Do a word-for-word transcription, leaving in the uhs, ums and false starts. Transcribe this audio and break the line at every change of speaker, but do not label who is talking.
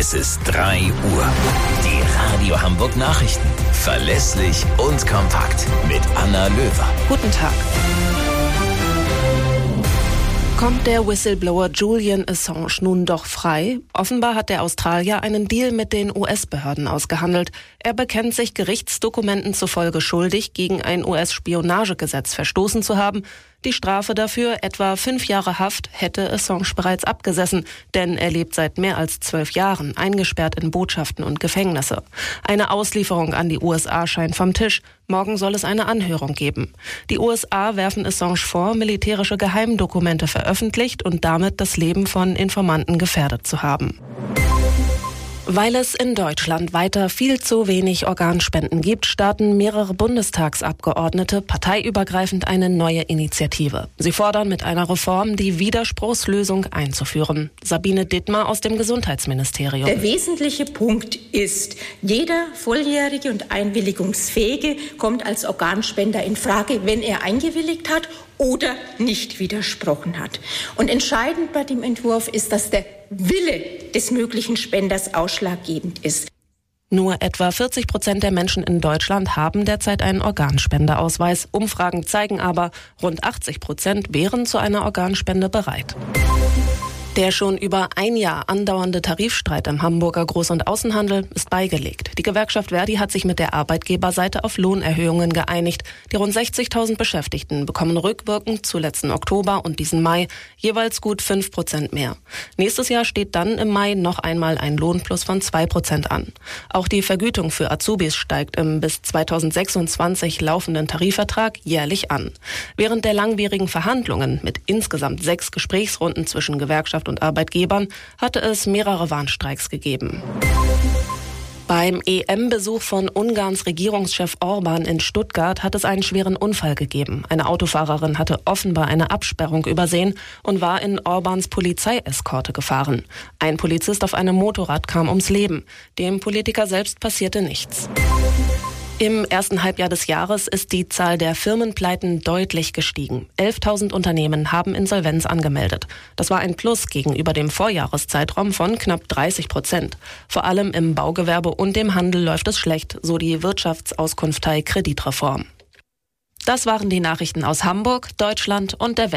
Es ist drei Uhr. Die Radio Hamburg Nachrichten. Verlässlich und kompakt. Mit Anna Löwer.
Guten Tag. Kommt der Whistleblower Julian Assange nun doch frei? Offenbar hat der Australier einen Deal mit den U S-Behörden ausgehandelt. Er bekennt sich Gerichtsdokumenten zufolge schuldig, gegen ein U S-Spionagegesetz verstoßen zu haben. Die Strafe dafür, etwa fünf Jahre Haft, hätte Assange bereits abgesessen, denn er lebt seit mehr als zwölf Jahren eingesperrt in Botschaften und Gefängnisse. Eine Auslieferung an die U S A scheint vom Tisch. Morgen soll es eine Anhörung geben. Die U S A werfen Assange vor, militärische Geheimdokumente veröffentlicht und damit das Leben von Informanten gefährdet zu haben. Weil es in Deutschland weiter viel zu wenig Organspenden gibt, starten mehrere Bundestagsabgeordnete parteiübergreifend eine neue Initiative. Sie fordern mit einer Reform die Widerspruchslösung einzuführen. Sabine Dittmar aus dem Gesundheitsministerium.
Der wesentliche Punkt ist, jeder volljährige und einwilligungsfähige kommt als Organspender in Frage, wenn er eingewilligt hat oder nicht widersprochen hat. Und entscheidend bei dem Entwurf ist, dass der Wille des möglichen Spenders ausschlaggebend ist.
Nur etwa vierzig Prozent der Menschen in Deutschland haben derzeit einen Organspendeausweis. Umfragen zeigen aber, rund achtzig Prozent wären zu einer Organspende bereit. Der schon über ein Jahr andauernde Tarifstreit im Hamburger Groß- und Außenhandel ist beigelegt. Die Gewerkschaft Verdi hat sich mit der Arbeitgeberseite auf Lohnerhöhungen geeinigt. Die rund sechzigtausend Beschäftigten bekommen rückwirkend zu letzten Oktober und diesen Mai jeweils gut fünf Prozent mehr. Nächstes Jahr steht dann im Mai noch einmal ein Lohnplus von zwei Prozent an. Auch die Vergütung für Azubis steigt im bis zweitausendsechsundzwanzig laufenden Tarifvertrag jährlich an. Während der langwierigen Verhandlungen mit insgesamt sechs Gesprächsrunden zwischen Gewerkschaft und Arbeitgebern hatte es mehrere Warnstreiks gegeben. Beim E M-Besuch von Ungarns Regierungschef Orban in Stuttgart hat es einen schweren Unfall gegeben. Eine Autofahrerin hatte offenbar eine Absperrung übersehen und war in Orbans Polizeieskorte gefahren. Ein Polizist auf einem Motorrad kam ums Leben. Dem Politiker selbst passierte nichts. Im ersten Halbjahr des Jahres ist die Zahl der Firmenpleiten deutlich gestiegen. elftausend Unternehmen haben Insolvenz angemeldet. Das war ein Plus gegenüber dem Vorjahreszeitraum von knapp dreißig Prozent. Vor allem im Baugewerbe und dem Handel läuft es schlecht, so die Wirtschaftsauskunftei Kreditreform. Das waren die Nachrichten aus Hamburg, Deutschland und der Welt.